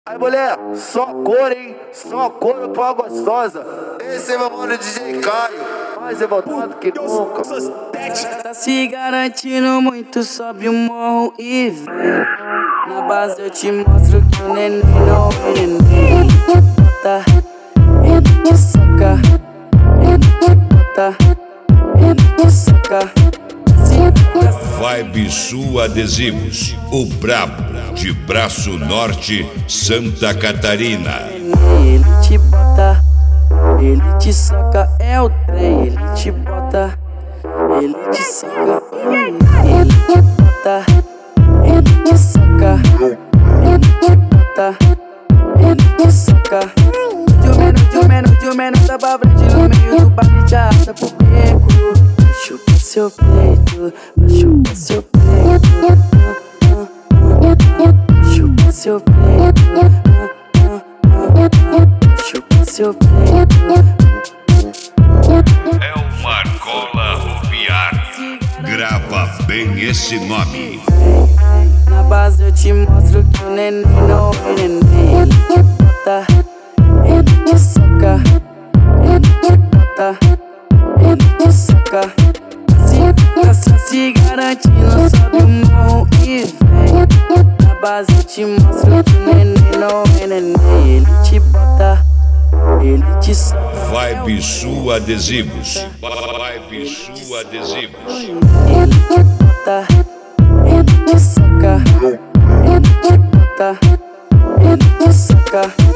Aí mulher, só cor, hein? Só cor pra gostosa. Esse é meu mano DJ Caio, mais revoltado que nunca. Tá se garantindo muito, sobe o morro e vem. Na base eu te mostro que o neném não é neném. Bota, ele te soca, ele te bota, ele te soca. Vibe Sul Adesivos, o brabo de Braço Norte, Santa Catarina. Ele te bota, ele te soca, é o trem. Ele te bota, ele te soca. Ele te bota, ele te soca. Ele te bota, ele te soca. De um menos tá pra frente no meio do baile de arrasta pro beco. Chupa seu peito, chupa seu peito, chupa seu peito, chupa seu peito. É o Marcola Rubiar. Grava bem esse nome. Na base eu te mostro que o neném não é neném. Ele te bota, ele te soca, ele te bota, ele te soca. Se garantindo, sobe o morro e vem. Na base eu te mostro que o neném não é neném. Ele te bota, ele te soca. Vibe Sul Adesivos. Vibe Sul Adesivos. Ele te bota, ele te soca, ele te bota, ele te soca.